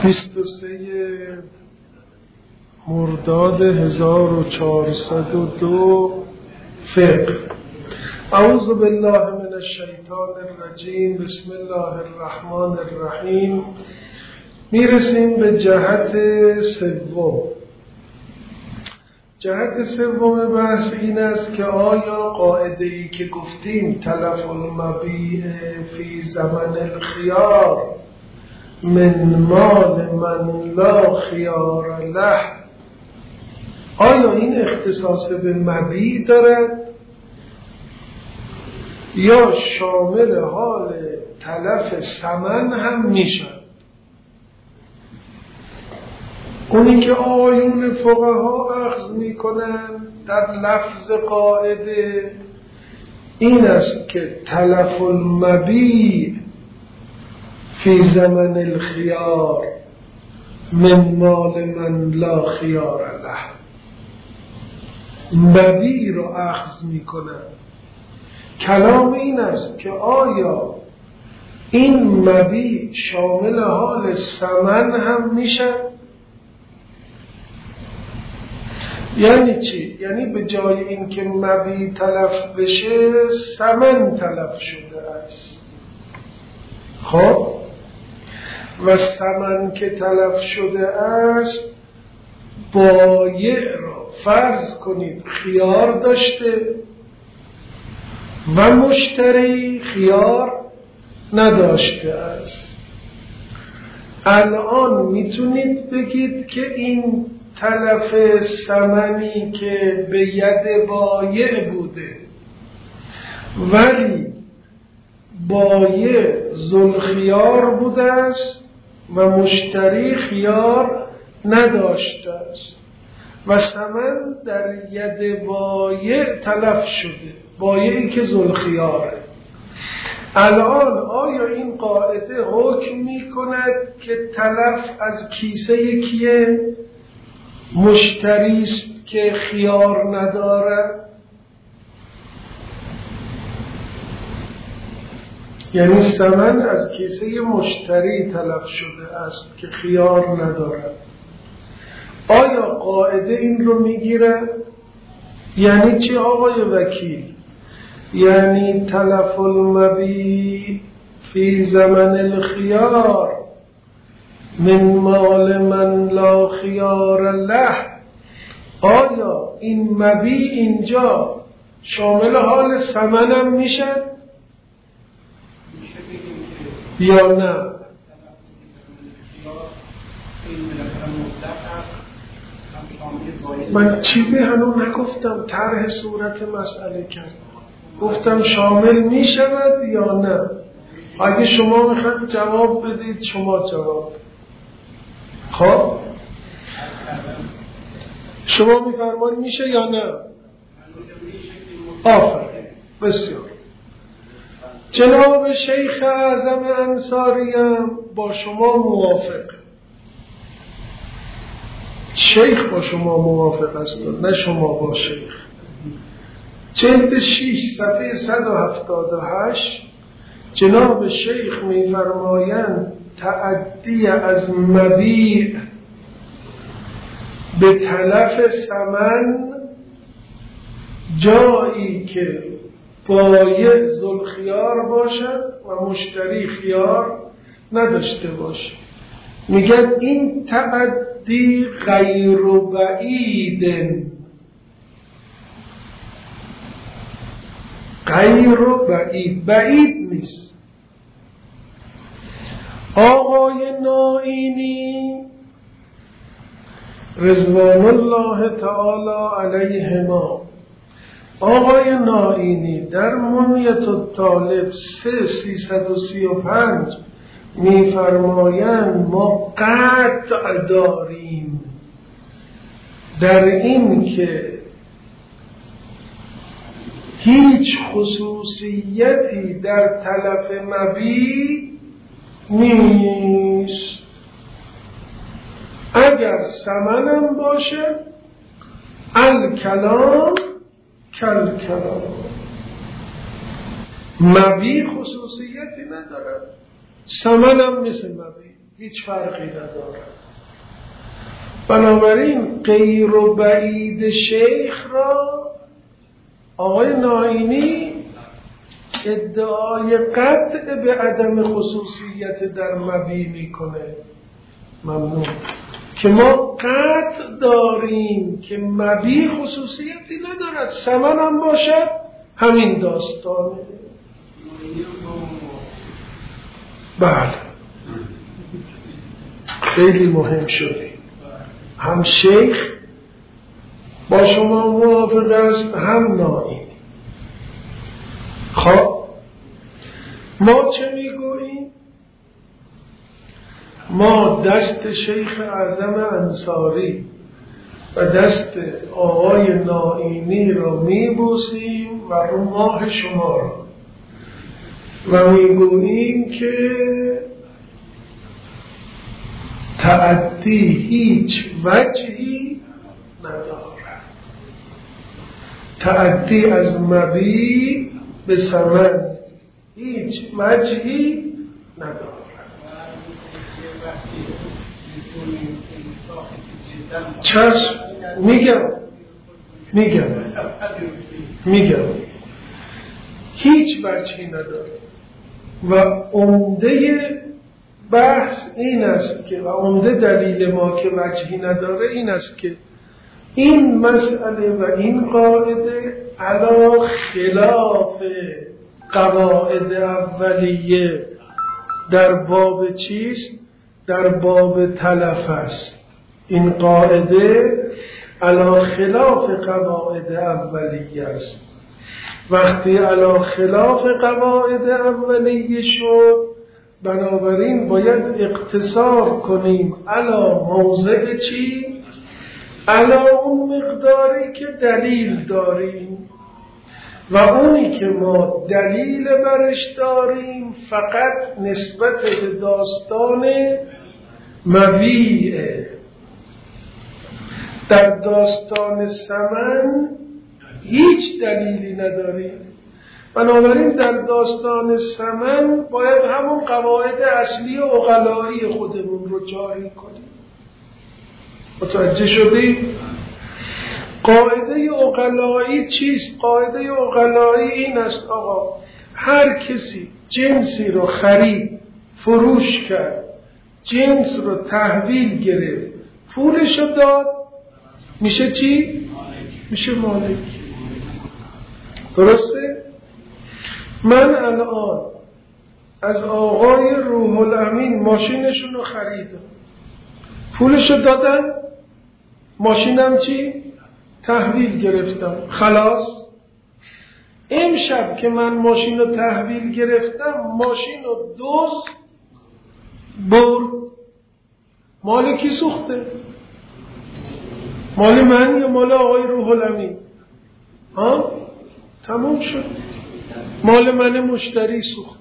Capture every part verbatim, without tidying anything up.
بیست و سه مرداد هزار و چهارصد و دو فقه. اعوذ بالله من الشیطان الرجیم. بسم الله الرحمن الرحیم. میرسیم به جهت سوم. جهت سوم بحث این است که آیا قاعده ای که گفتیم تلف المبیع فی زمن الخیار من مال من لا خیار له، آیا این اختصاص به مبیع دارد یا شامل حال تلف ثمن هم میشد؟ اونی که آیون فقها اخذ میکنن در لفظ قاعده این است که تلف المبیع فی زمن الخیار من مال من لا خیار له، مبیع رو اخذ میکنن. کلام این است که آیا این مبیع شامل حال ثمن هم میشه؟ یعنی چی؟ یعنی به جای این که مبیع تلف بشه ثمن تلف شده است. خب و ثمن که تلف شده است بایع را فرض کنید خیار داشته و مشتری خیار نداشته است. الان میتونید بگید که این تلف ثمنی که به ید بایع بوده ولی بایع ذوالخیار بوده است و مشتری خیار نداشته است و ثمن در ید بایع تلف شده، بایعی که ذوالخیاره. الان آیا این قاعده حکم می کند که تلف از کیسه کیه؟ مشتری است که خیار ندارد؟ یعنی ثمن از کیسه مشتری تلف شده است که خیار ندارد. آیا قاعده این رو میگیره؟ یعنی چی آقای وکیل؟ یعنی تلف المبیع فی زمن الخیار من مال من لا خیار له، آیا این مبیع اینجا شامل حال ثمنم میشه یا نه؟ من چیزی هنوز نگفتم، طرح صورت مسئله کردم، گفتم شامل می شود یا نه. اگه شما میخواید جواب بدید شما جواب. خب شما میفرمایید میشه یا نه؟ آفرین، بسیار. جناب شیخ اعظم انصاریم با شما موافق، شیخ با شما موافق است نه شما با شیخ. جلد شش صفحه صد و هفتاد و هشت جناب شیخ می‌فرمایند تعدی از مبیع به تلف ثمن جایی که بایع ذوالخیار باشد و مشتری خیار نداشته باشه، میگن این تعدی غیر بعید، غیر بعید، بعید نیست. آقای نائینی رضوان الله تعالی علیهما، آقای نائینی در منیت الطالب سه سیصد و سی و پنج میفرمایند ما قطع داریم در این که هیچ خصوصیتی در تلف مبیع نیست. اگر ثمنم باشه الکلام کالکلام، مبیع خصوصیتی ندارد، ثمنم مثل مبیع. هیچ فرقی نداره. بنابراین غیر و بعید شیخ را آقای نائینی ادعای قطع به عدم خصوصیت در مبی میکنه. ممنون. که ما قطع داریم که مبی خصوصیتی ندارد، سمن هم باشد همین داستانه. بله خیلی مهم شدی. هم شیخ با شما موافق است هم نائینی. خب ما چه میگوییم؟ ما دست شیخ اعظم انصاری و دست آقای نائینی را میبوسیم و رو ماه شما را و میگوییم که تعدی هیچ وجهی ندارد. تعدی از مبی به ثمن هیچ وجهی ندارد. چشم میگم میگم میگم هیچ وجهی نداره و عمده بحث این است که و عمده دلیل ما که وجهی نداره این است که این مسئله و این قاعده علی خلاف قواعد اولیه در باب چیست؟ در باب تلف است. این قاعده علی خلاف قواعد اولیه است. وقتی علی خلاف قواعد اولیه شد بنابراین باید اقتصار کنیم علی موضع چی؟ علی اون مقداری که دلیل داریم و اونی که ما دلیل برش داریم فقط نسبت به داستان مبیعه. در داستان ثمن هیچ دلیلی نداریم. بنابراین در داستان ثمن باید همون قواعد اصلی و عقلایی خودمون رو جاری کنیم. متوجه شدید؟ قاعده عقلایی چیست؟ قاعده عقلایی این است آقا هر کسی جنسی رو خرید، فروش کرد، جنس رو تحویل گرفت، پولش رو داد، میشه چی؟ میشه مالک. درسته؟ من الان از آقای روح الامین ماشینشون رو خریدم، پولش رو دادم، ماشینم چی؟ تحویل گرفتم. خلاص امشب که من ماشین رو تحویل گرفتم ماشین رو دوز برد، مال کی سوخته؟ مال من یا مال آقای روح الامین؟ ها؟ تموم شد. مال من مشتری سوخت.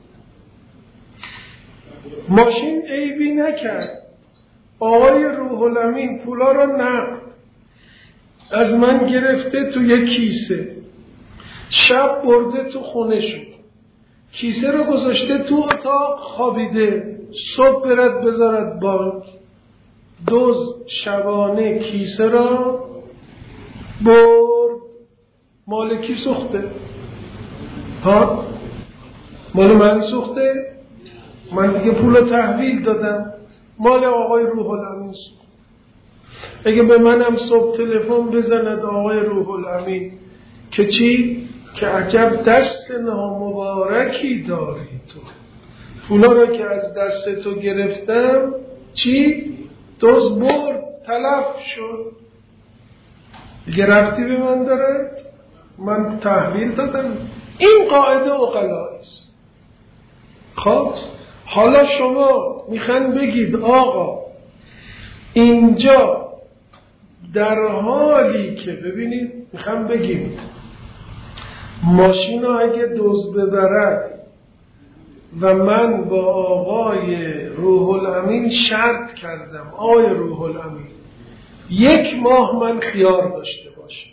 ماشین عیبی نکرد. آقای روح الامین پولا رو نقد از من گرفته تو یک کیسه، شب برده تو خونه شد، کیسه رو گذاشته تو اتاق خوابیده، صبح برد بذارد بانک. دوز شبانه کیسه را برد، مال کی سوخته؟ ها؟ مال من سوخته؟ من دیگه پول تحویل دادم، مال آقای روح الامین سوخت. اگه به منم صبح تلفن بزند آقای روح الامین که چی؟ که عجب دست نامبارکی داری تو، پولا رو که از دست تو گرفتم چی؟ دوز برد، تلف شد، دیگه ربطی به من داره؟ من تحویل دادم. این قاعده عقلایی است. خب حالا شما میخوان بگید آقا اینجا در حالی که ببینید میخوام بگیم ماشین اگه دزد ببرد و من با آقای روح الامین شرط کردم آقای روح الامین یک ماه من خیار داشته باشم،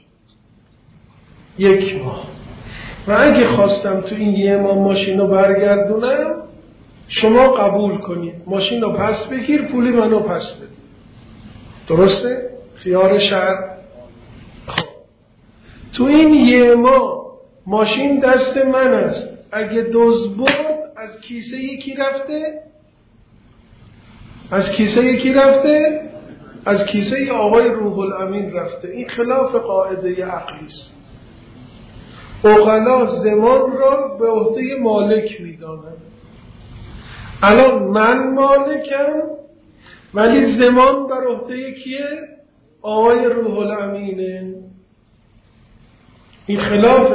یک ماه، و اگه خواستم تو این یه ماه ماشین رو برگردونم شما قبول کنید ماشین رو پس بگیر، پولی منو پس بده. درسته؟ خیار شرع. خب تو این یه ماه ماشین دست من است، اگه دزد برد از کیسه یکی رفته؟ از کیسه یکی رفته؟ از کیسه آقای روح الامین رفته. این خلاف قاعده عقلی است. عقلا زمان را به عهده مالک میدانند. الان من مالکم ولی زمان بر عهده کیه؟ آقای روح الامینه. این خلاف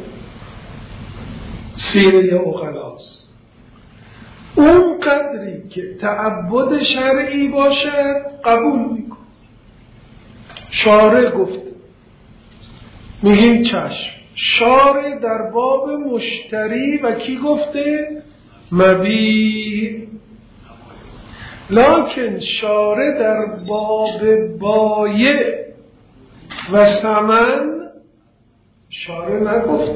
سیره عقلاست. اون قدری که تعبد شرعی باشد قبول میکن. شارع گفت میگیم چشم. شارع در باب مشتری و کی گفته؟ مبیع. لکن شارع در باب بایع و ثمن شارع نگفت.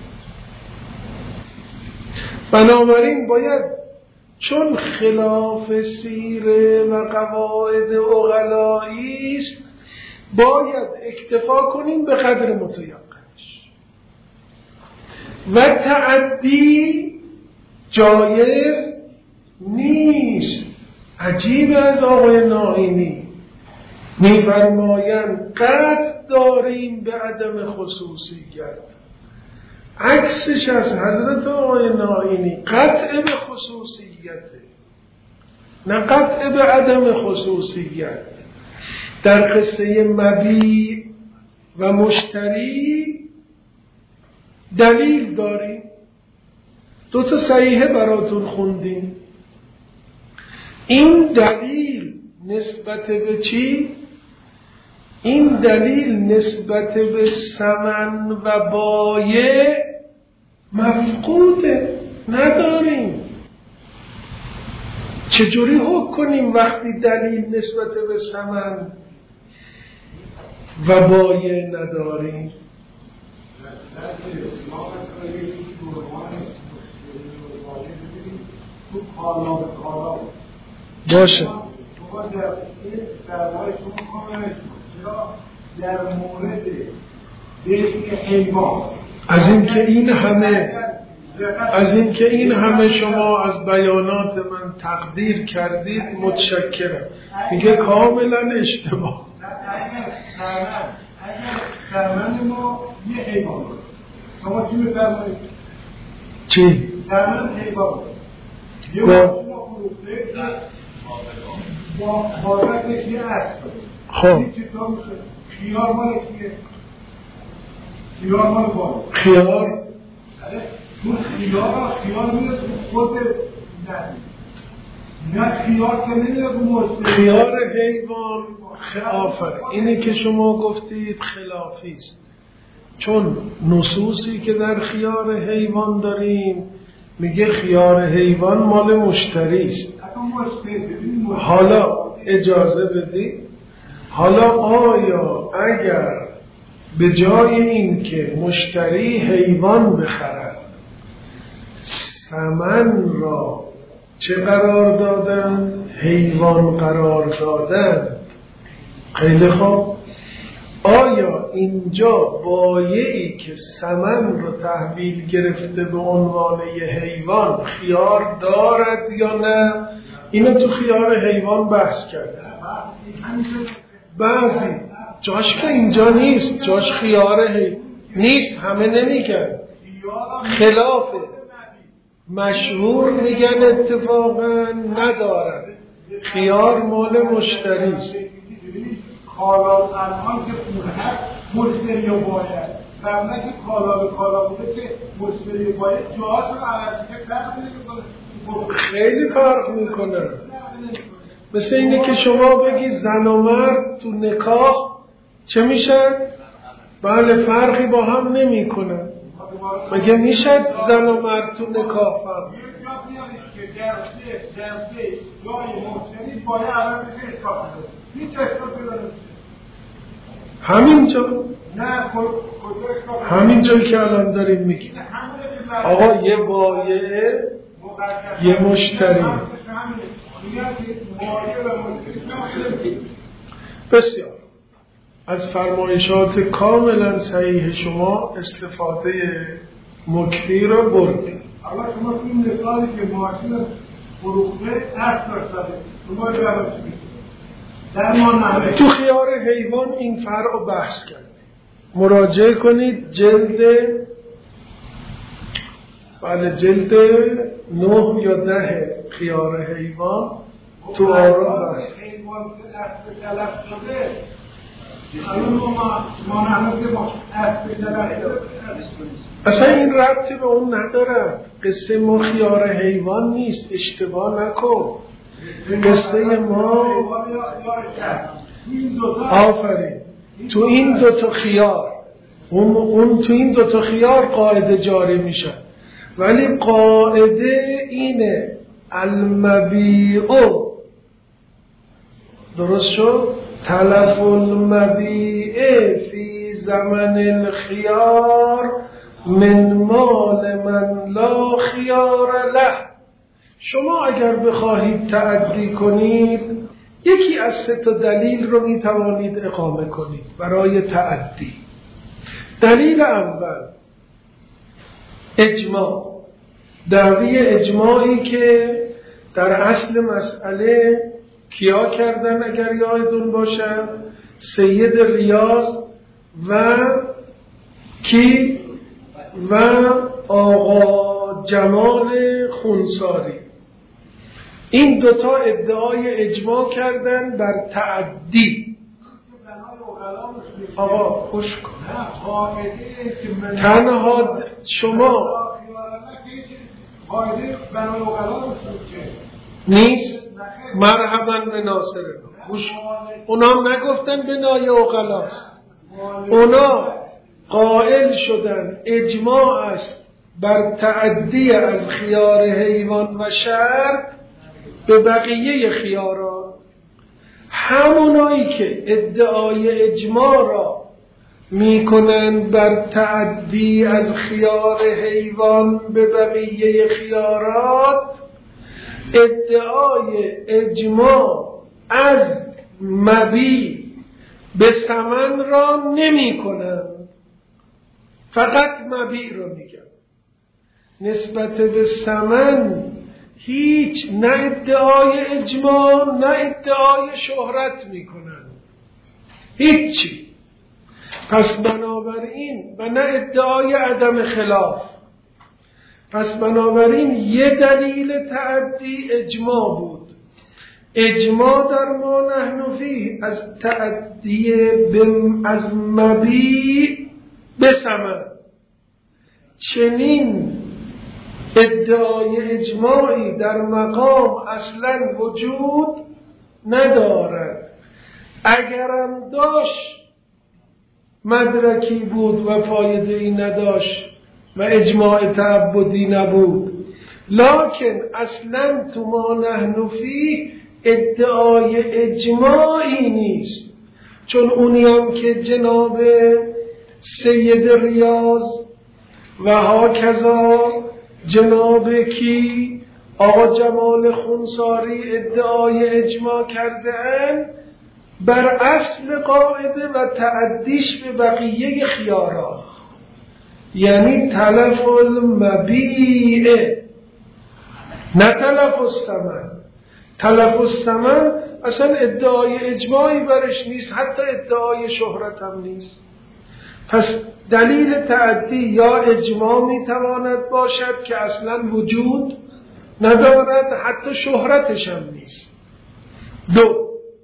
بنابراین باید چون خلاف سیره و قواعد عقلایی است باید اکتفا کنیم به قدر متیقنش و تعدی جایز نیست. عجیب از آقای ناینی میفرمایند قطع داریم به عدم خصوصیت. عکسش از حضرت آقای ناینی قطع به خصوصیته، نه قطع به عدم خصوصیت. در قصه مبیع و مشتری دلیل داریم. دو تا صحیحه براتون خوندیم. این دلیل نسبت به چی؟ این دلیل نسبت به ثمن و بایع مفقوده، نداریم. چجوری حکم کنیم وقتی دلیل نسبت به ثمن و بایع نداریم؟ باشه در مورد بیشی حیوان از این که این همه از این که این همه شما از بیانات من تقدیر کردید متشکرم. میگه کاملا اشتباه. اگر درمند ما یه حیوان شما چی میفرمایید؟ چی؟ درمند حیوان یه ما با بازرگش یه اسب. خب خیار مال کیه؟ خیار مال بالا. خیار؟ اون خیار خیار میره تو خود نه خیار که نمیره تو مشتری. خیار حیوان خلافه. اینی که شما گفتید خلافی است. چون نصوصی که در خیار حیوان داریم میگه خیار حیوان مال مشتری است. حالا اجازه بدید، حالا آیا اگر به جای این که مشتری حیوان بخرد ثمن را چه قرار دادن؟ حیوان قرار دادن. خیلی خوب، آیا اینجا بایعی که ثمن را تحویل گرفته به عنوان یه حیوان خیار دارد یا نه؟ اینو تو خیار حیوان بحث کرده. بعضی جاش که اینجا نیست، جاش خیار حیوان نیست، همه نمیگن، خلافه. مشهور میگن اتفاقا ندارد، خیار مال مشتری است. کالا الان که پول هست مشتری رو باید و نه که کالا به کالا بوده که مشتری باید جاهات رو عوضی که فرق نمیکنه. خیلی فرق میکنه. مثل اینه که شما بگی زن و مرد تو نکاح چه میشن؟ بله فرقی با هم نمی کنن. مگه میشد زن و مرد تو نکاح فرق؟ همینجا همینجا که الان داریم میگیم آقا یه بایعه یه مشتری. بسیار از فرمایشات کاملا صحیح شما استفاده مکفی رو بردید. حالا شما این مثالی که ماشین فروخته دست داشته شما جواب در ما تو خیار حیوان این فرع رو بحث کردیم. مراجعه کنید جلد بله جلد نه یا ده خیار حیوان تو آرا بحث حیوان که اسب تلف شده الان ما ما نهنده ما اسب تلف شده اصلا این ربطی به اون نداره. قصه ما خیار حیوان نیست، اشتباه نکن. قصه ما آفرین تو این دوتا خیار اون, اون تو این دوتا خیار قاعده جاری میشه، ولی قاعده اینه المبیع درست شد تلف المبیع فی زمن الخیار من مال من لا خیار له. شما اگر بخواهید تعدی کنید یکی از سه تا دلیل رو می توانید اقامه کنید برای تعدی. دلیل اول اجماع، دعوی اجماعی که در اصل مسئله کیا کردن اگر یادتون باشه؟ سید ریاض و کی و آقا جمال خونساری. این دوتا ادعای اجماع کردن بر تعدی. آقا خوش کن تنها شما نیست مرحبا به ناصر اونا نگفتن به نای اوغلاست، اونا قائل شدن اجماع است بر تعدی از خیار حیوان و شرط به بقیه خیارات. همونایی که ادعای اجماع را میکنن بر تعدی از خیار حیوان به بقیه خیارات ادعای اجماع از مبی به ثمن را نمی کنن، فقط مبی رو میگن. نسبت به ثمن هیچ نه ادعای اجماع نه ادعای شهرت میکنن، هیچی. پس بنابراین و نه ادعای عدم خلاف. پس بنابراین یه دلیل تعدی اجماع بود. اجماع در ما نحن فیه از تعدی از مبیع به ثمن. چنین ادعای اجماعی در مقام اصلا وجود ندارد. اگرم داشت مدرکی بود و فایده ای نداشت و اجماع تعبدی نبود، لکن اصلا تو ما نحن فیه ادعای اجماعی نیست. چون اونی هم که جناب سید ریاض و هاکذا جناب کی آقا جمال خونساری ادعای اجماع کردن بر اصل قاعده و تعدیش به بقیه خیارات، یعنی تلف المبیع نه تلف الثمن. تلف الثمن اصلا ادعای اجماعی برش نیست، حتی ادعای شهرت هم نیست. پس دلیل تعدی یا اجماع میتواند باشد که اصلا وجود ندارد، حتی شهرتش هم نیست. دو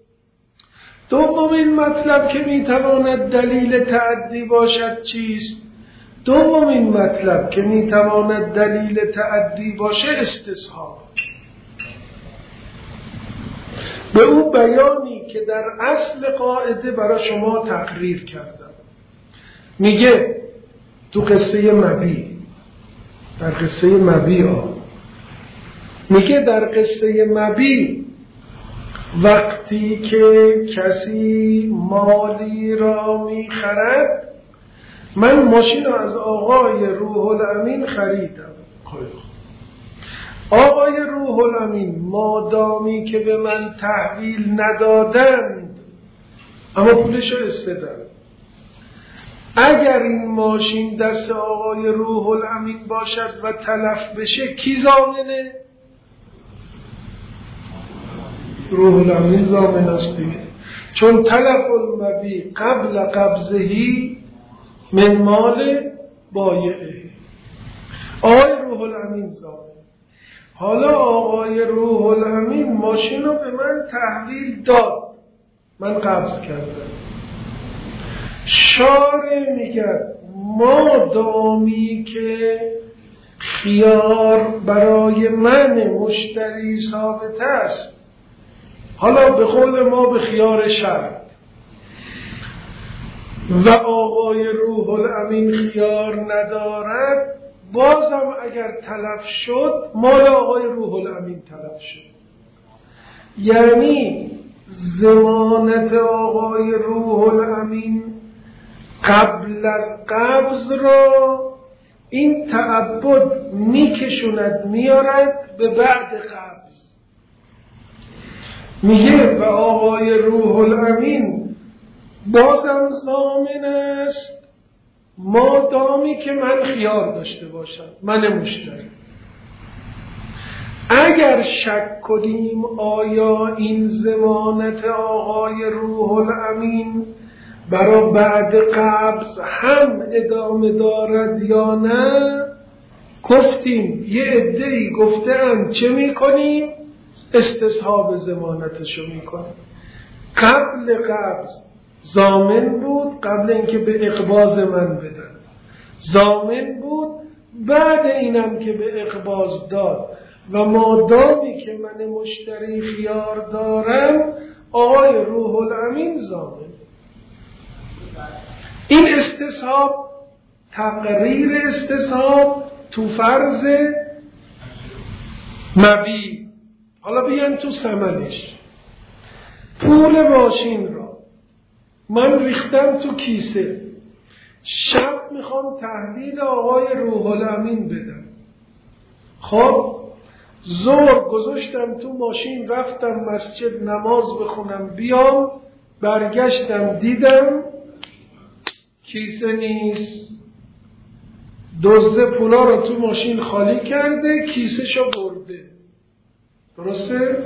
دومین مطلب که میتواند دلیل تعدی باشد چیست؟ دومین مطلب که میتواند دلیل تعدی باشه استصحاب. به اون بیانی که در اصل قاعده برای شما تقریر کردم. میگه تو قصه مبی، در قصه مبی ها میگه در قصه مبی وقتی که کسی مالی را میخرد، من ماشین از آقای روح الامین خریدم، آقای روح الامین مادامی که به من تحویل ندادند اما پولش رو استدن، اگر این ماشین دست آقای روح الامین باشد و تلف بشه کی ضامنه؟ روح الامین ضامن است دیگه، چون تلف المبیع قبل قبضهی من مال بایعه. آقای روح الامین ضامن. حالا آقای روح الامین ماشین رو به من تحویل داد، من قبض کردم. شارع میگه ما دامی که خیار برای من مشتری ثابت است، حالا به قول ما به خیار شرع، و آقای روح الامین خیار ندارد، بازم اگر تلف شد مال آقای روح الامین تلف شد. یعنی ضمانت آقای روح الامین قبل از قبض را این تعبد میکشوند میارد به بعد قبض. میگه و آقای روح الامین بازم ضامن است مادامی که من خیار داشته باشم، من مشتری. اگر شک کنیم آیا این ضمانت آقای روح الامین برای بعد قبض هم ادامه دارد یا نه، گفتیم یه عده‌ای گفته‌اند چه میکنیم؟ استصحاب ضمانتشو میکنیم. قبل قبض ضامن بود، قبل اینکه به اقباض من بدن ضامن بود، بعد اینم که به اقباض داد و مادامی که من مشتری خیار دارم آقای روح الامین ضامن. این استصحاب تقریر استصحاب تو فرض مبیع. حالا بیان تو ثمنش. پول ماشین را من ریختم تو کیسه، شب میخوام تحویل آقای روح الامین بدم. خب ظهر گذاشتم تو ماشین، رفتم مسجد نماز بخونم بیام، برگشتم دیدم کیسه نیست. دزد پولا رو تو ماشین خالی کرده، کیسه شو برده. درسته؟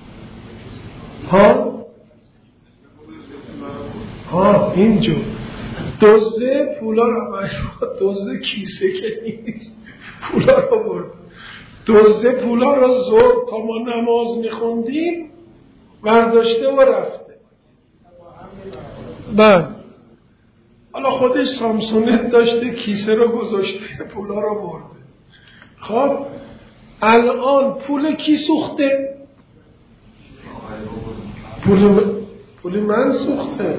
ها؟ ها اینجور دزد پولا رو دزد کیسه که نیست، پولا رو برده. دزد پولا رو زور تا ما نماز میخوندیم برداشته و رفته. بعد حالا خودش سامسونت داشته، کیسه رو گذاشته، پولا رو برده. خب الان پول کی سوخته؟ پول پول من سوخته.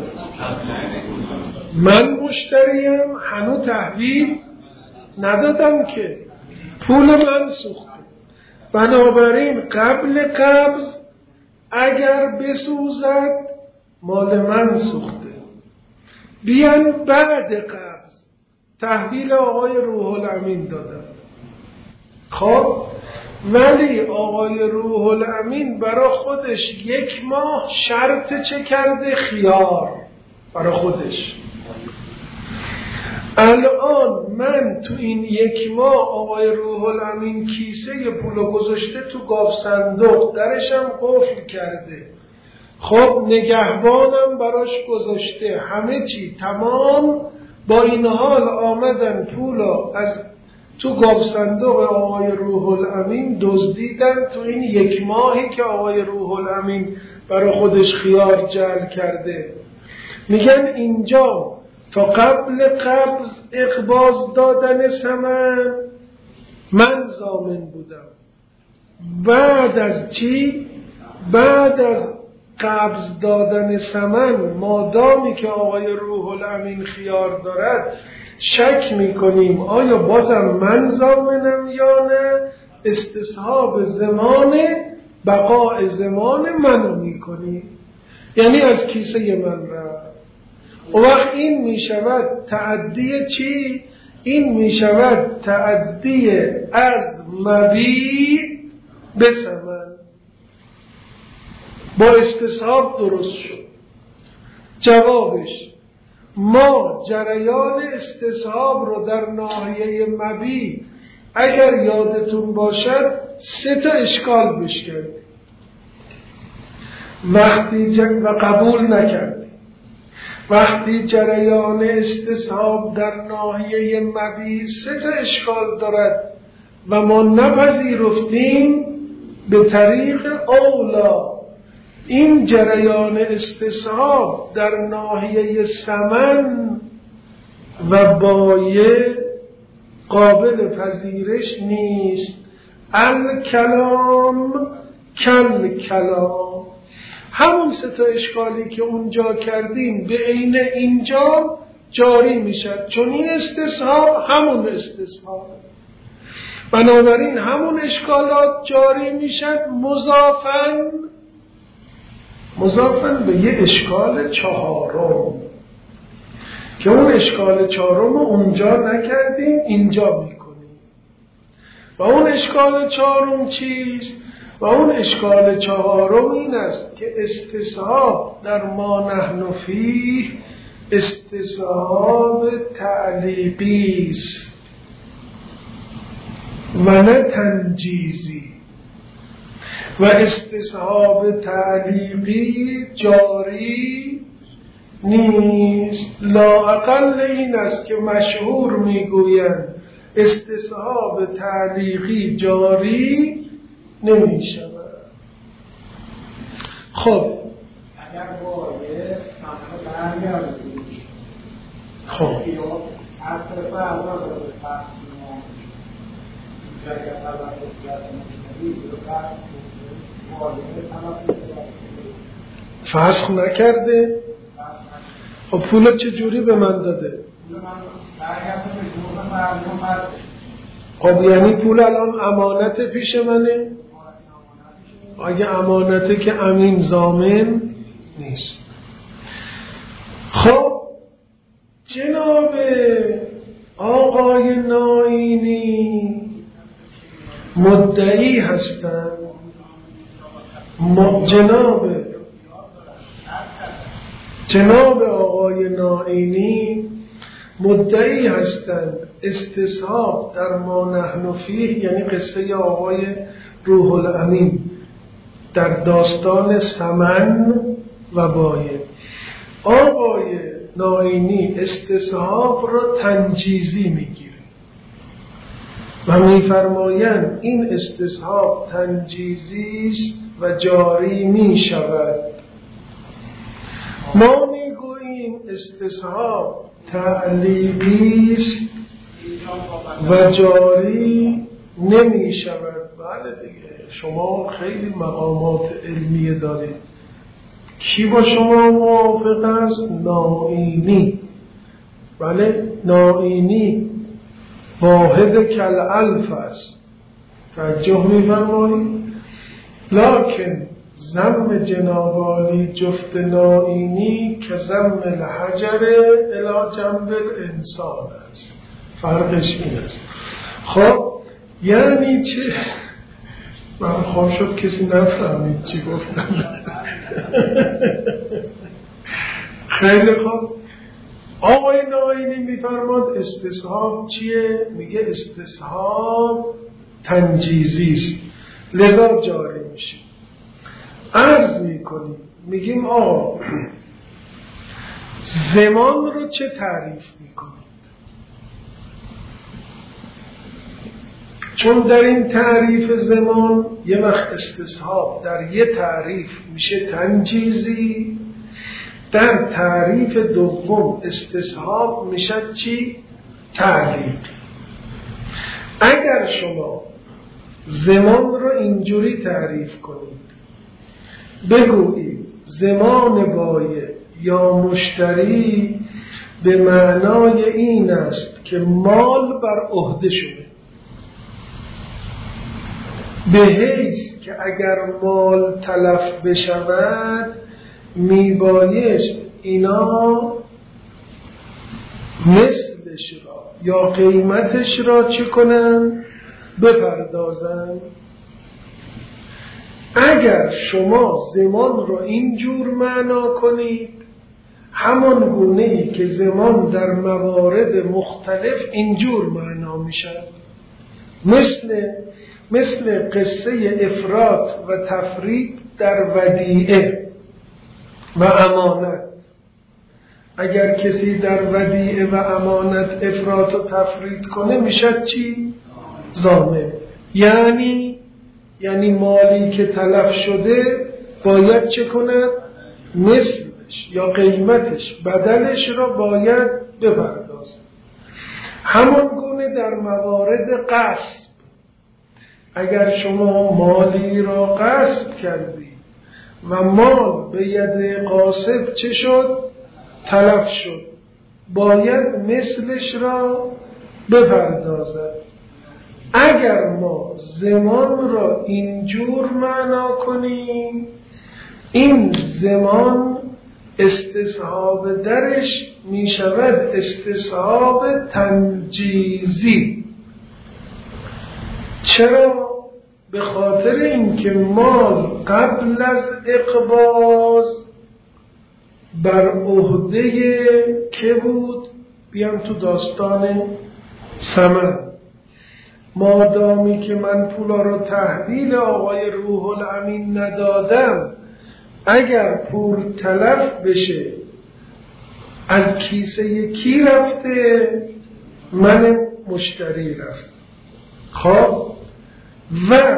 من مشتریم، هنوز تحویل ندادم که، پول من سوخته. بنابراین قبل قبض اگر بسوزد مال من سوخته. بیان بعد قبض تحویل آقای روح الامین دادن. خب ولی آقای روح الامین برای خودش یک ماه شرط چه کرده؟ خیار برای خودش. الان من تو این یک ماه آقای روح الامین کیسه پولو گذاشته تو گاف صندوق، درشم قفل کرده. خب نگهبانم براش گذاشته، همه چی تمام. با این حال آمدن پولو از تو گاف صندوق آقای روح الامین دزدیدن تو این یک ماهی که آقای روح الامین برای خودش خیار جعل کرده. میگن اینجا تا قبل قبض اقباض دادن ثمن من ضامن بودم، بعد از چی؟ بعد از قبض دادن ثمن مادامی که آقای روح الامین خیار دارد شک میکنیم آیا بازم من ضامنم یا نه، استصحاب زمان بقاء زمان منو میکنیم، یعنی از کیسه من رفت. و وقت این میشود تعدی چی؟ این میشود تعدی از مبیع بسمن با استصحاب درست شد. جوابش ما جریان استصحاب رو در ناحیه مبیت اگر یادتون باشد سه تا اشکال بش کردیم وقتی جن... و قبول نکردیم. وقتی جریان استصحاب در ناحیه مبیت سه تا اشکال دارد و ما نپذیرفتیم، به طریق اولا این جریان استصحاب در ناحیه سمن و بایع قابل پذیرش نیست. الکلام کل کلام، همون سه تا اشکالی که اونجا کردیم به عین اینجا جاری میشد، چون این استصحاب همون استصحاب، بنابراین همون اشکالات جاری میشد مضافن مضافن به یه اشکال چهارم که اون اشکال چهارم رو اونجا نکردیم اینجا میکنیم. و اون اشکال چهارم چیست؟ و اون اشکال چهارم این است که استصحاب در ما نحن فیه استصحاب تعلیقی است و نه تنجیزی، و استصحاب تعلیقی جاری نیست. لااقل این است که مشهور میگویند استصحاب تعلیقی جاری نمی شود. خب اگر بایه همه برگردیم خب هر طرف اعلا داره پس ما جایی اول فسخ نکرده؟ خب پول چجوری به من داده؟ خب یعنی پول الان امانت پیش منه؟ اگه امانته که امین ضامن نیست. خب جناب آقای ناینی مدعی هستند، جناب جناب آقای ناینی مدعی هستند استصحاب در ما نحن فیه، یعنی قصه آقای روح الامین در داستان سمن و بایع. آقای ناینی استصحاب را تنجیزی میگیره و میفرمایند این استصحاب تنجیزی است و جاری می شود. ما میگوییم استصحاب تعلیقی است و جاری نمی شود. بله دیگه، شما خیلی مقامات علمیه دارید. کی با شما موافق است؟ ناینی. بله، ناینی واحد کالالف است. توجه می‌فرمایید؟ لکن ضم جناب عالی جفت ناینی که ضم الحجر الی جنب الانسان است. فرقش این است. خب یعنی چه؟ من خواب شد کسی نفهمید چی گفتم. خیلی خوب. آقای ناینی میفرماد استصحاب چیه؟ میگه استصحاب تنجیزی است، لذا جاری میشه. عرض میکنیم میگیم آقا زمان رو چه تعریف میکنید؟ چون در این تعریف زمان یه وقت استصحاب در یه تعریف میشه تنجیزی، در تعریف دوم استصحاب میشه چی؟ تعلیق. اگر شما زمان رو اینجوری تعریف کنید، بگویید زمان بایع یا مشتری به معنای این است که مال بر عهده شده، به حیث که اگر مال تلف بشود میبایست اینا مثلش را یا قیمتش را چه کنن؟ بپردازن. اگر شما زمان را اینجور معنا کنید، همان گونه‌ای که زمان در موارد مختلف اینجور معنا میشد، مثل مثل قصه افراط و تفرید در ودیعه و امانت. اگر کسی در ودیعه و امانت افراط و تفرید کنه میشد چی؟ ضامن. یعنی یعنی مالی که تلف شده باید چه کنه؟ مثلش یا قیمتش، بدلش را باید بپردازد. همان گونه در موارد غصب، اگر شما مالی را غصب کردی و مال به ید غاصب چه شد؟ تلف شد، باید مثلش را بپردازد. اگر ما زمان را اینجور معنا کنیم، این زمان استصحاب درش می شود استصحاب تنجیزی. چرا؟ به خاطر اینکه مال قبل از اقباض بر عهده که بود؟ بیام تو داستان ثمن. مادامی که من پولا رو تحویل آقای روح الامین ندادم، اگر پول تلف بشه از کیسه کی رفته؟ من مشتری رفت. خب و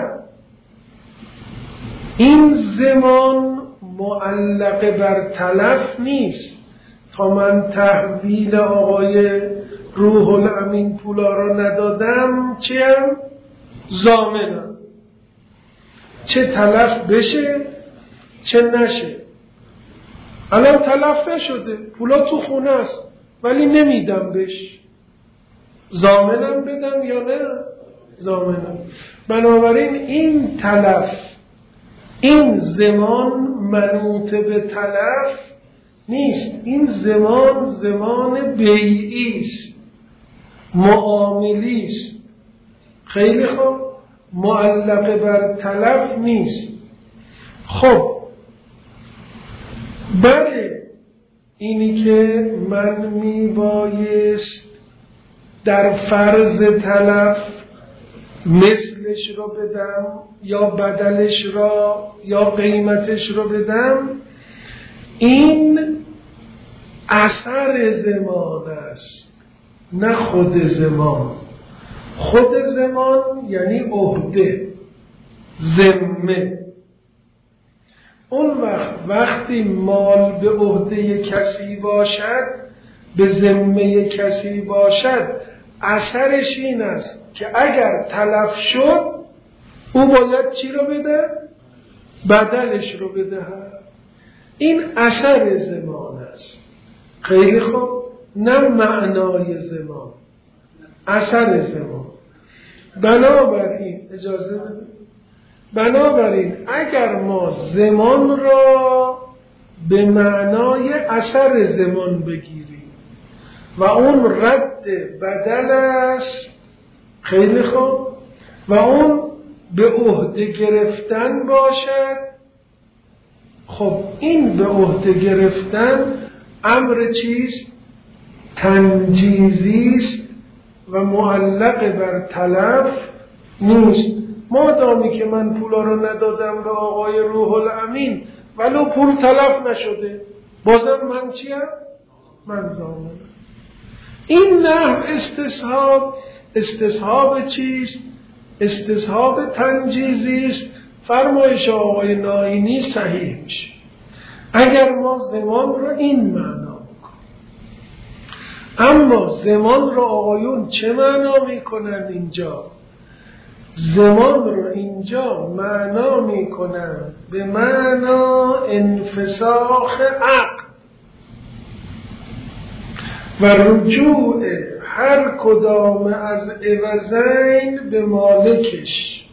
این زمان معلق بر تلف نیست. تا من تحویل آقای روح الامین پولا را ندادم چیم؟ ضامنم. چه تلف بشه چه نشه. الان تلف نشده، پولا تو خونه است ولی نمیدم بهش، ضامنم بدم یا نه؟ ضامنم. بنابراین این تلف، این زمان منوط به تلف نیست. این زمان زمان بیعی است، معاملی است. خیلی خوب، معلق بر تلف نیست. خب بله، اینی که من میبایست در فرض تلف مثلش رو بدم یا بدلش را یا قیمتش رو بدم، این اثر زمان است، نه خود زمان. خود زمان یعنی عهده، ذمه. اون وقت وقتی مال به عهده کسی باشد، به ذمه کسی باشد، اثرش این است که اگر تلف شد او باید چی رو بده؟ بدلش رو بده. این اثر زمان است. خیلی خوب، نه معنای زمان، اثر زمان. بنابراین اجازه بده، بنابراین اگر ما زمان را به معنای اثر زمان بگیریم و اون رد بدل است، خیلی خوب، و اون به عهده گرفتن باشد، خب این به عهده گرفتن امر چیست؟ تنجیزی است و معلق بر تلف نیست. مادامی که من پولا رو ندادم به آقای روح الامین ولو پول تلف نشده، بازم من چیم؟ من ضامنم. این نحو استصحاب استصحاب چیست؟ استصحاب تنجیزی است. فرمایش آقای ناینی صحیح میشه اگر ما زمان رو این معنا بکنیم. اما زمان رو آقایون چه معنا میکنن اینجا؟ زمان رو اینجا معنا میکنن به معنا انفساخ عقل و رجوع هر کدام از عوضین به مالکش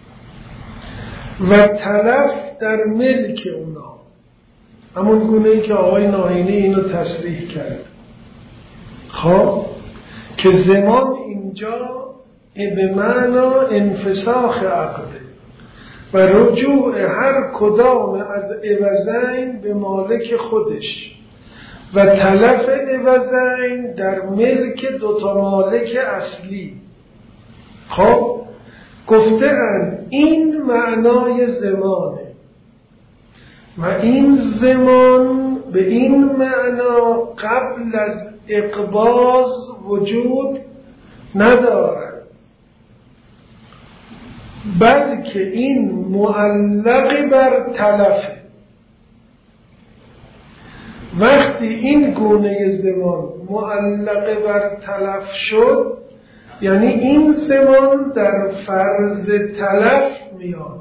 و تلف در ملک اونا. همون گونه‌ای که آقای ناینی اینو تصریح کرد. خب که زمان اینجا به معنا انفساخ عقده و رجوع هر کدام از عوضین به مالک خودش و تلف عوضین در ملک دوتا مالک اصلی. خب گفته‌اند این معنای زمانه و این زمان به این معنا قبل از اقباض وجود ندارد، بلکه این معلق بر تلفه. وقتی این گونه زمان معلق بر تلف شد، یعنی این زمان در فرض تلف میاد.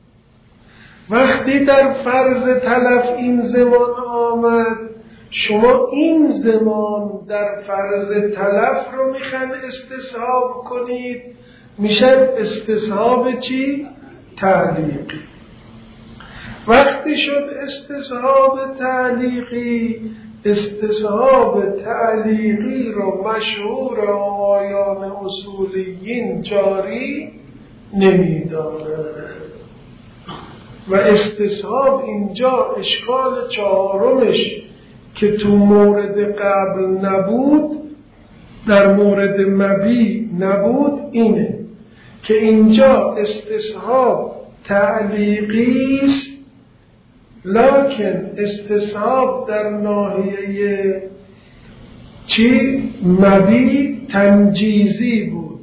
وقتی در فرض تلف این زمان آمد، شما این زمان در فرض تلف رو میخواین استصحاب کنید، میشه استصحاب چی؟ تعلیقی. وقتی شد استصحاب تعلیقی، استصحاب تعلیقی رو مشهور آقایان اصولیین جاری نمیدانند و استصحاب اینجا اشکال چهارمش که تو مورد قبل نبود، در مورد مبی نبود، اینه که اینجا استصحاب تعلیقی است، لکن استصحاب در ناحیه چی؟ مبی تنجیزی بود.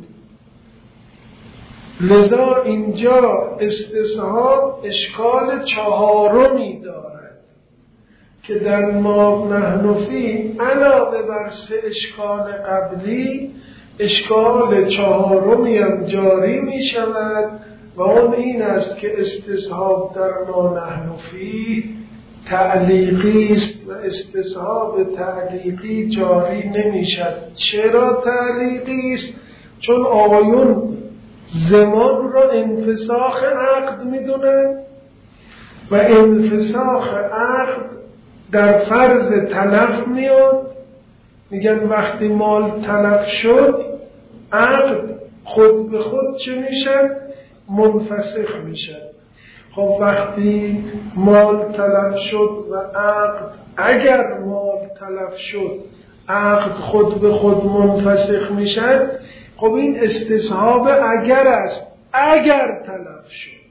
لذا اینجا استصحاب اشکال چهارمی دارد که در ما نحن فی علاوه بر سه اشکال قبلی اشکال چهارمی هم جاری می شود و اون این است که استصحاب در ما نحن فی تعلیقی است و استصحاب تعلیقی جاری نمی شد. چرا تعلیقی است؟ چون آقایون زمان را انفساخ عقد می دونن و انفساخ عقد در فرض تلف میاد. میگن وقتی مال تلف شد عقد خود به خود چه میشه؟ منفسخ میشه. خب وقتی مال تلف شد و عقد، اگر مال تلف شد عقد خود به خود منفسخ میشه، خب این استصحاب اگر است، اگر تلف شد.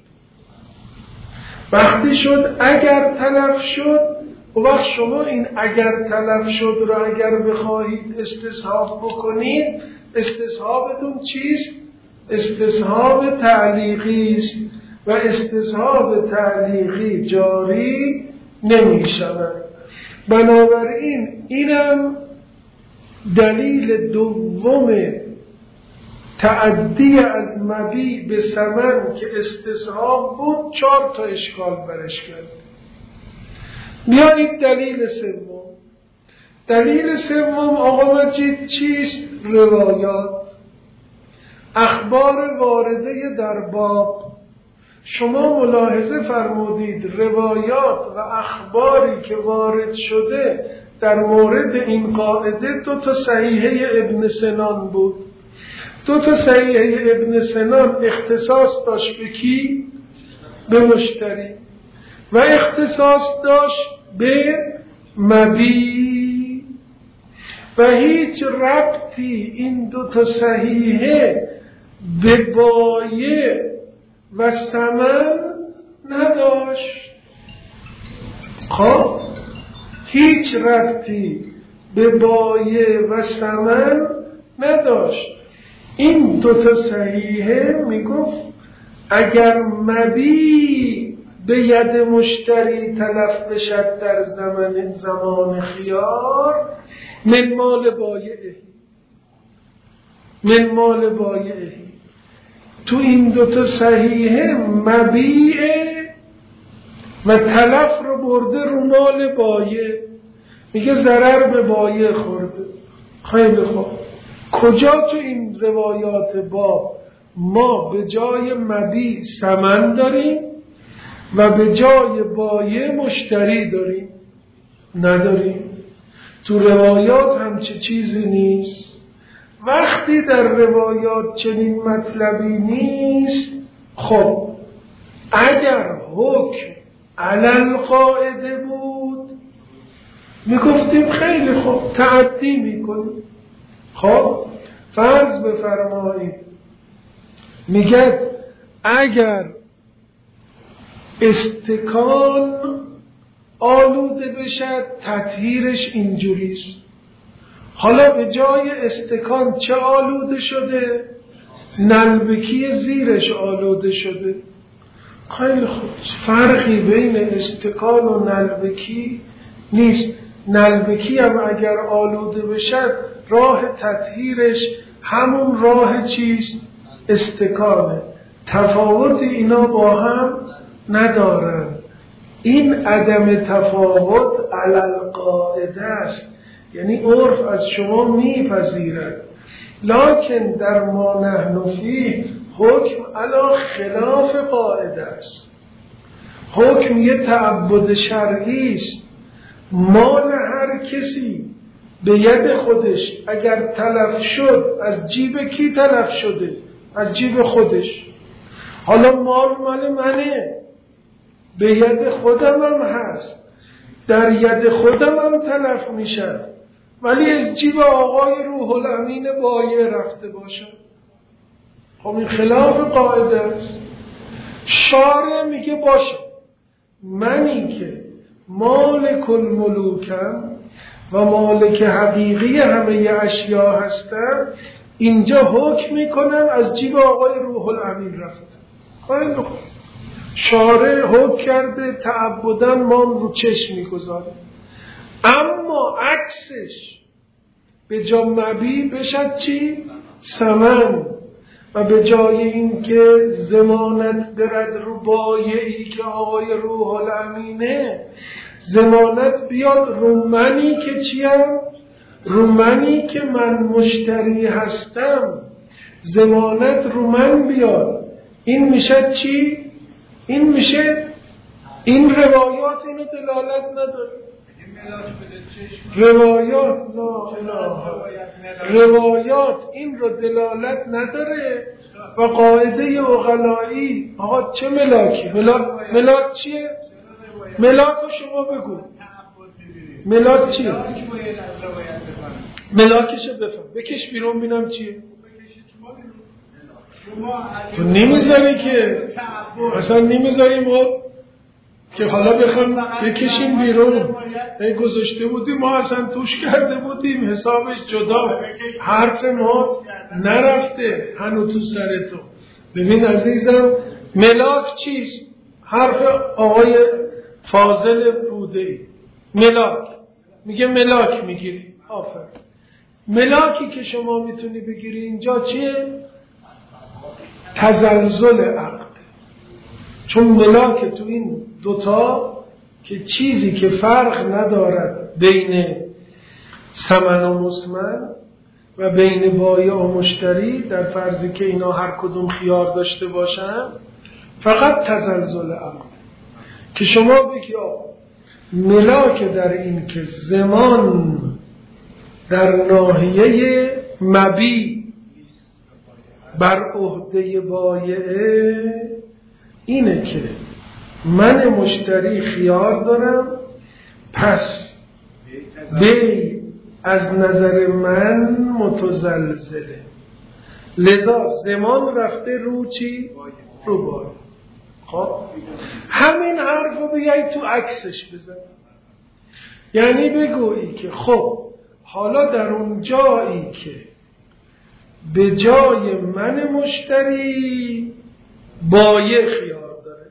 وقتی شد اگر تلف شد، و وقت شما این اگر تلف شد را اگر بخواهید استصحاب بکنید، استصحابتون چیست؟ استصحاب تعلیقی است و استصحاب تعلیقی جاری نمی شود. بنابراین اینم دلیل دوم تعدی از مبی به ثمن که استصحاب بود، چهار تا اشکال برش کرد. بیایید دلیل سوم. دلیل سوم آقا مجید چیست؟ روایات، اخبار وارده در باب. شما ملاحظه فرمودید روایات و اخباری که وارد شده در مورد این قاعده دو تا صحیحه ابن سنان بود. دو تا صحیحه ابن سنان اختصاص داشت به کی؟ به مشتری، و اختصاص داشت به مبی، و هیچ ربطی این دو تا صحیحه به بایع و ثمن نداشت. خب هیچ ربطی به بایع و ثمن نداشت. این دو تا صحیحه میگفت اگر مبی به ید مشتری تلف بشد در زمان زمان خیار، من مال بایعه، من مال بایعه. تو این دوتا صحیحه مبیعه و تلف رو برده رو مال بایع، میگه ضرر به بایع خورده. خیلی خوب، کجا تو این روایات باب ما به جای مبیع ثمن داریم و به جای بایع مشتری داریم؟ نداریم. تو روایات همچه چیزی نیست. وقتی در روایات چنین مطلبی نیست، خب اگر حکم علل قاعده بود میگفتیم خیلی خوب تعدی میکنیم. خب فرض بفرمایید میگه اگر استکان آلوده بشد تطهیرش اینجوریست. حالا به جای استکان چه آلوده شده؟ نلبکی زیرش آلوده شده. خیلی خوب، فرقی بین استکان و نلبکی نیست. نلبکی هم اگر آلوده بشد راه تطهیرش همون راه چیست؟ استکانه. تفاوت اینا با هم ندارن. این عدم تفاوت علل قاعده است، یعنی عرف از شما میپذیرد، لکن در ما نحن فیه حکم علی خلاف قاعده است. حکم یه تعبد شرعی است. مال هر کسی به ید خودش اگر تلف شد، از جیب کی تلف شده؟ از جیب خودش. حالا مال مال منه، به ید خودم هم هست، در ید خودم هم تلف میشن، ولی از جیب آقای روح الامین بایع رفته باشن. خب این خلاف قاعده است. شارع میگه باشه منی که مالک الملوکم و مالک حقیقی همه اشیا هستم، اینجا حکم میکنم از جیب آقای روح الامین رفته. خیلی خوب، شارع حکم کرده تعبداً ما رو چشم میگذاریم. اما عکسش به جا مبی بشد چی؟ ثمن. و به جای این که ضمانت برد رو بایعی که آقای روح الامینه، ضمانت بیاد رو منی که چیم؟ رو منی که من مشتری هستم. ضمانت رو من بیاد. این میشه چی؟ این میشه، این روایات اینو دلالت نداره. روایات نه روایات این رو دلالت نداره. و قاعده عقلایی، آقا چه ملاکی؟ ملاک, ملاک چیه؟ ملاک رو شما بگو. ملاک چیه؟ ملاکشو بفهم، بکش بیرون بینم چیه؟ تو نمیذاری که اصلا نمیذاری ما که حالا بخوام بکشیم بیرون. ای گذاشته بودیم ما اصلا توش کرده بودیم، حسابش جدا، حرف ما نرفته هنو تو سر تو. ببین عزیزم، ملاک چیست؟ حرف آقای فاضل بوده‌ای. ملاک میگه ملاک میگیری. آفر. ملاکی که شما میتونی بگیری اینجا چیه؟ تزلزل عقل. چون ملاک تو این دوتا که چیزی که فرق ندارد بین ثمن و مسمن و بین بایع و مشتری، در فرضی که اینا هر کدوم خیار داشته باشن، فقط تزلزل عقل. که شما بگی آقا ملاک در این که زمان در ناحیه مبی بر عهده بایعه، اینه که من مشتری خیار دارم، پس بی از نظر من متزلزله، لذا زمان رفته رو چی؟ رو بایع. خب همین حرف رو بیایی تو عکسش بزن. یعنی بگویی که خب حالا در اون جایی که به جای من مشتری بایع خیار داره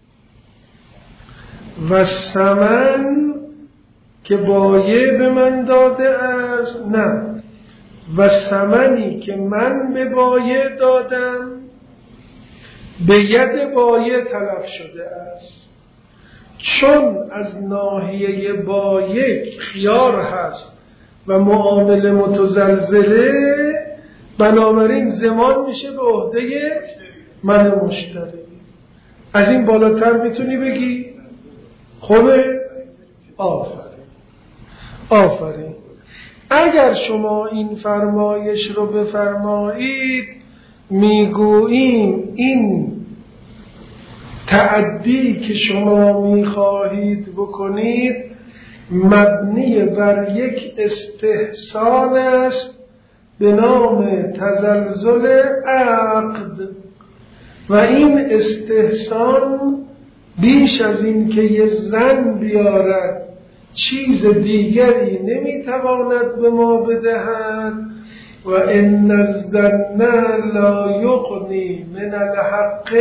و ثمن که بایع به من داده است، نه، و ثمنی که من به بایع دادم به ید بایع تلف شده است. چون از ناحیه بایع خیار هست و معامله متزلزله، بنابراین زمان میشه به عهده من مشتری. از این بالاتر میتونی بگی؟ خوبه؟ آفرین آفرین. اگر شما این فرمایش رو بفرمایید، میگوییم این تعدی که شما میخواهید بکنید مبنی بر یک استحسان است به نام تزلزل عقد و این استحسان بیش از این که یه زن بیارد چیز دیگری نمیتواند به ما بدهد و ان الظن لا یغنی من الحق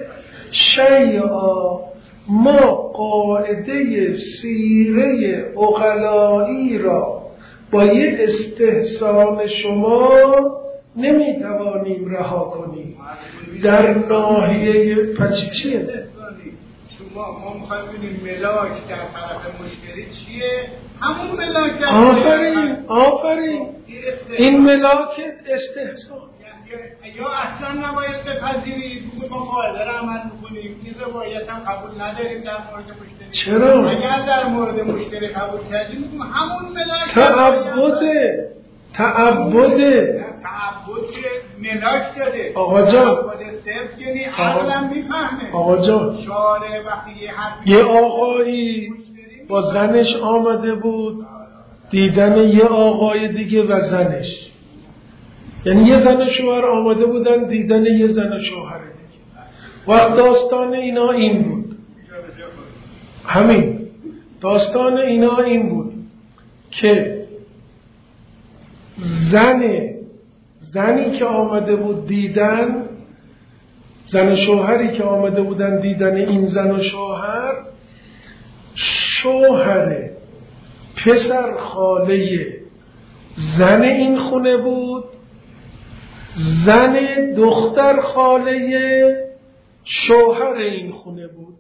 شیئا. ما قاعده سیره عقلایی را با یه استحسان شما نمیتوانیم رها کنیم. در ناحیه پچی چیه؟ ما ما میخوایم ببینیم ملاک در طرف مشتری چیه؟ همون ملاک در آفرین آفرین این ملاک استحسان. یا اصلا نباید بپذیرید بگو ما قاعده را عمل میکنیم این روایت هم قبول نداریم در مورد مشتری. چرا؟ اگر در مورد مشتری قبول کردیم بگیم همون ملاک تعبده تعبده تعبد که ملاک داده آقا جان تعبد صرف یعنی عقلم میفهمه. آقا جان شاره وقتی یه حرفی یه آقایی با زنش آمده بود دیدن یه آقای دیگه و زنش، یعنی یه زن شوهر آمده بودن دیدن یه زن شوهر دیگه. وقت داستان اینا این بود، همین داستان اینا این بود که زن زنی که آمده بود دیدن، زن شوهری که آمده بودن دیدن این زن و شوهر، شوهر پسر خاله زن این خونه بود، زن دختر خاله شوهر این خونه بود.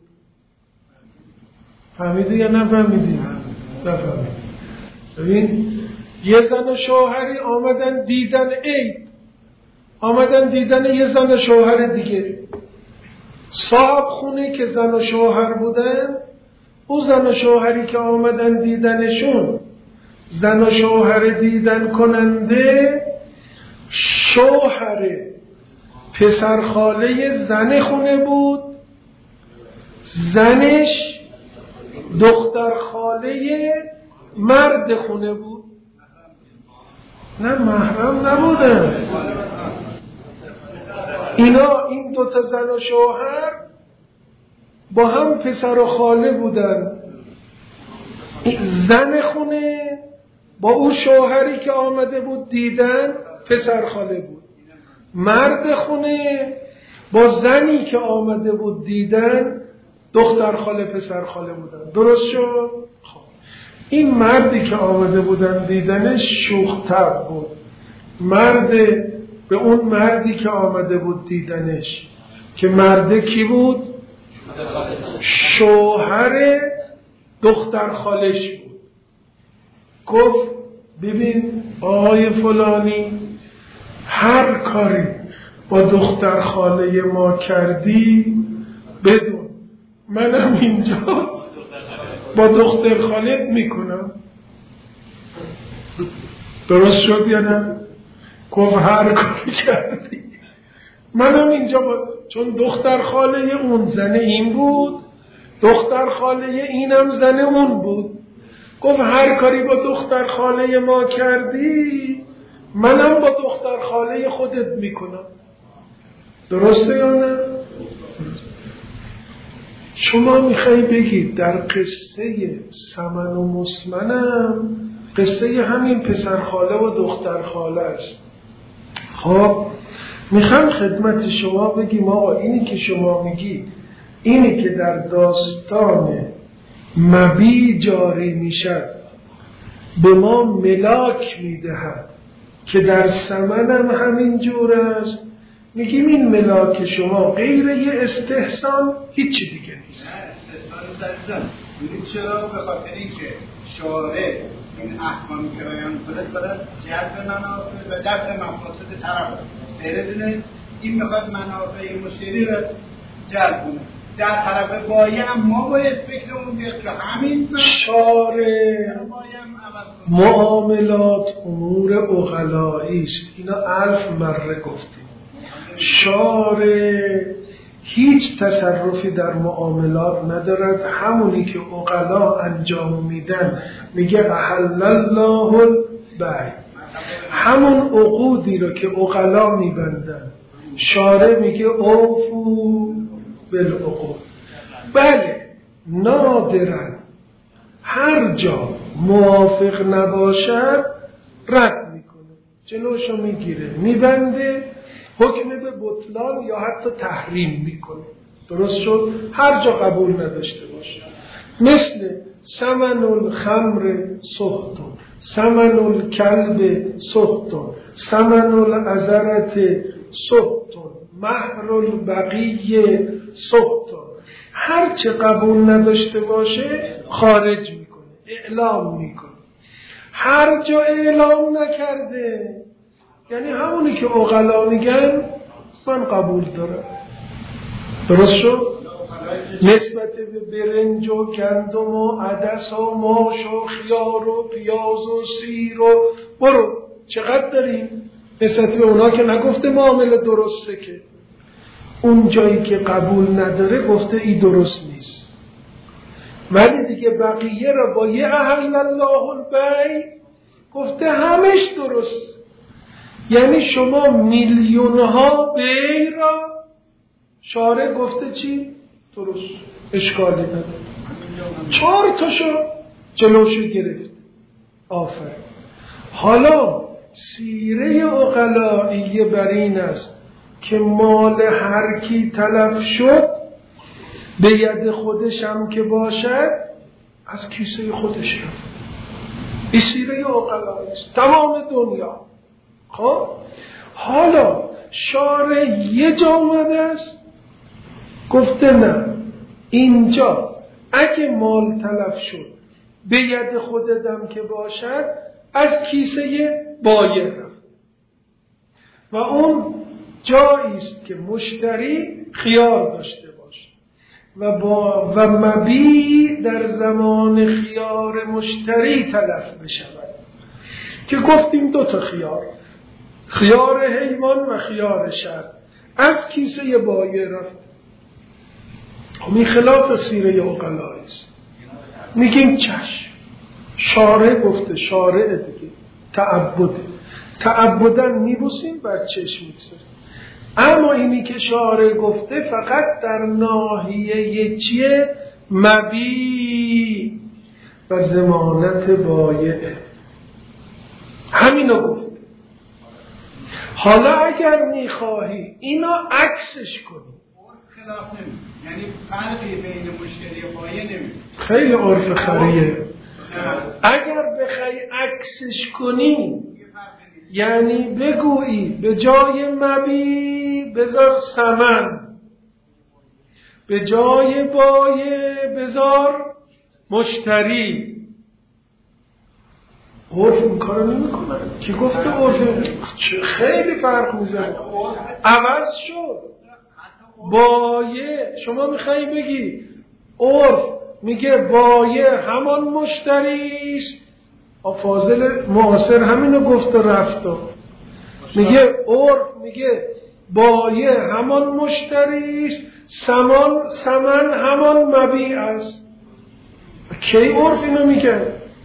فهمیدی یا نفهمیدی؟ نفهمیدی. ببین یه زن و شوهری آمدن دیدن عید، آمدن دیدن یه زن و شوهر دیگه. صاحب خونه که زن و شوهر بودن، او زن و شوهری که آمدن دیدنشون زن و شوهر دیدن کننده شوهر پسر خاله زن خونه بود، زنش دختر خاله مرد خونه بود. نه محرم نبودن اینا. این دوتا زن و شوهر با هم پسر و خاله بودن. زن خونه با او شوهری که آمده بود دیدن پسر خاله بود، مرد خونه با زنی که آمده بود دیدن دختر خاله پسر خاله بودن. درست شد؟ خب این مردی که آمده بودن دیدنش شوخ طبع بود. مرد به اون مردی که آمده بود دیدنش که مرده کی بود؟ شوهر دختر خالش بود. گفت ببین آقای فلانی، هر کاری با دختر خاله ما کردی بدون منم اینجا با دختر خالت میکنم. درست شد یا نه؟ گفت هر کاری کردی منم اینجا با... چون دختر خاله اون زن این بود، دختر خاله اینم زن اون بود. گفت هر کاری با دختر خاله ما کردی منم با دختر خاله خودت میکنم. درسته یا نه؟ شما میخوای بگید در قصه سمن و مسمنم قصه همین پسر خاله و دختر خاله است. خب میخوام خدمت شما بگیم آقا اینی که شما میگی، اینی که در داستان مبی جاری میشد به ما ملاک میدهد که در سمن هم همین جور است. میگیم این ملاک شما غیر یه استحسان هیچی دیگه نیست. نه استحسان سرزن بودید چرا؟ به خاطر اینکه شارع این احکامی که بیان کنه باید جلب منافع و دفع مفاسد طرف بردونه. این میخواد منافع مشتری رو جلب کنه. در طرف بایه هم ما باید فکرمون بیاد که همین شارع معاملات امور عقلایی است. اینا الف مره گفتیم. شارع هیچ تصرفی در معاملات ندارد، همونی که عقلا انجام میدن میگه احل الله البیع، همون عقودی رو که عقلا میبندن شارع میگه اوفو بالعقود. بله نادرا هر جا موافق نباشد رد میکنه، جلوشو میگیره، میبنده، حکم به بطلان یا حتی تحریم میکنه. درست شد؟ هر جا قبول نداشته باشه. مثل ثمن الخمر سحتون، ثمن الکلب سحتون، ثمن العذرت سحتون، مهر البقیه سحتون. هر چه قبول نداشته باشه خارج میکنه، اعلام میکنه. هر جا اعلام نکرده یعنی همونی که عقلا میگن من قبول دارم. درست شد؟ نسبت به برنج و گندم و عدس و ماش و خیار و پیاز و سیر و برو چقدر داریم؟ نسبت به اونا که نگفته معامله درسته، که اون جایی که قبول نداره گفته ای درست نیست. ولی دیگه بقیه را با یه احل الله البیع گفته همش درست. یعنی شما میلیون ها بیع را شارع گفته چی؟ درست، اشکالی نداره. چهار تاشو جلوشو گرفت. آفرین. حالا سیره عقلائیه بر این است که مال هر کی تلف شد به ید خودش هم که باشد از کیسه خودش رفت. این سیره عقلائیه است تمام دنیا. خب حالا شارع یه جا آمده است گفته نه، اینجا اگه مال تلف شد به ید خودتم که باشد از کیسه بایع رفت و اون جایی است که مشتری خیار داشته باشه و با و مبیع در زمان خیار مشتری تلف بشود، که گفتیم دو تا خیار، خیار حیوان و خیار شر، از کیسه بایع رفت. این خلاف سیره عقلایی است. میگیم چشم، شارع گفته، شارع دیگه تعبده، تعبدن میبوسیم بر چشم میگذاریم. اما اینی که شارع گفته فقط در ناحیه چیه؟ مبیع و ضمانت بایعه، همینو گفته. حالا اگر میخواهی اینا عکسش کنی، خلاف نمی، یعنی فرقی بین مشتری و بایع نمی، خیلی عرف خریه. اگر بخوای عکسش کنی یعنی بگویی به جای مبیع بذار ثمن، به جای بایع بذار مشتری. عرف این کارو نمی کنن. کی گفته عرف؟ خیلی فرق میزنه. عوض شد. بایع شما میخوایی بگی عرف میگه بایع همان مشتری است، فاضل معاصر همینو گفت و رفت. میگه عرف میگه بایع همان مشتری است، ثمن ثمن همان مبیع است. کی عرف اینو میگه؟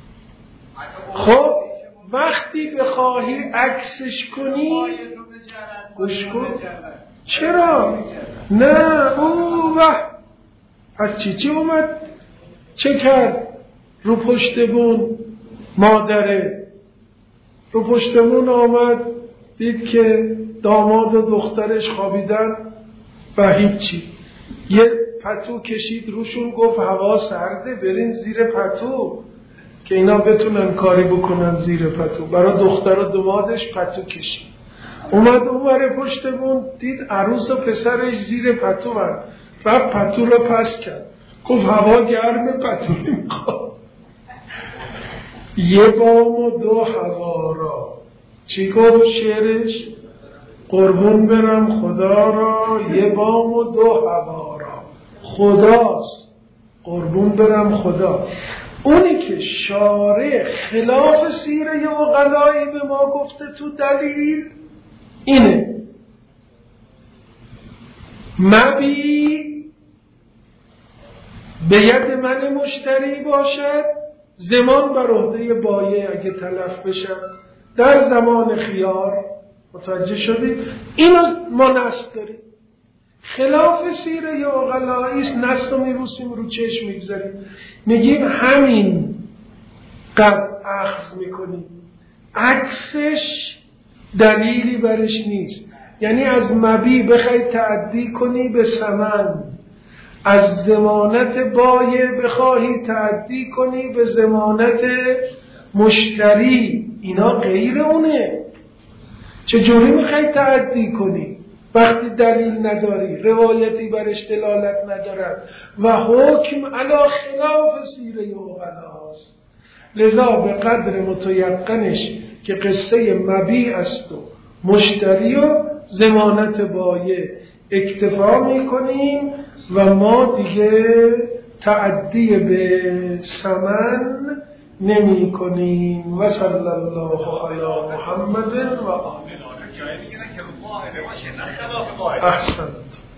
خب وقتی بخواهی عکسش کنی گوش کن. چرا؟ نه او وح از چی چی اومد چه کرد؟ رو پشت بون مادره رو پشت بون آمد دید که داماد و دخترش خوابیدن و هیچی، یه پتو کشید روشون، گفت هوا سرده برین زیر پتو که اینا بتونن کاری بکنن زیر پتو. برای دختر و دامادش پتو کشید. اومد اومره پشت بون دید عروس و پسرش زیر پتو هست، رفت پتو رو پس کرد، گفت هوا گرمه پتو نمیخواد. یه بام و دو هوا را، چی گفت شعرش؟ قربون برم خدا را، یه بام و دو هوا را، خداست، قربون برم خدا. اونی که شارع خلاف سیره عقلایی به ما گفته تو دلیل اینه. مبی به ید من مشتری باشد، زمان بر عهده بایع اگه تلف بشم در زمان خیار. متوجه شدید؟ اینو ما نصب داریم. خلاف سیره عقلایی است، نصب رو میبوسیم رو چشم میگذاریم، میگیم همین قد اخذ میکنیم، عکسش دلیلی برش نیست. یعنی از مبی بخوای تعدی کنی به ثمن، از ضمانت بایع بخواهی تعدی کنی به ضمانت مشتری، اینا غیر اونه. چجوری میخوای تعدی کنی وقتی دلیل نداری، روایتی برش دلالت ندارد و حکم علی خلاف سیره عقلاست؟ لذا به قدر متیقنش که قصه مبیع است و مشتری و ضمانت بایع اکتفا میکنیم و ما دیگه تعدی به ثمن نمی کنیم. و صلی الله علی محمد و آله. جایی میگن که رو قاعده باشه نه خلاف قاعده. احسنت.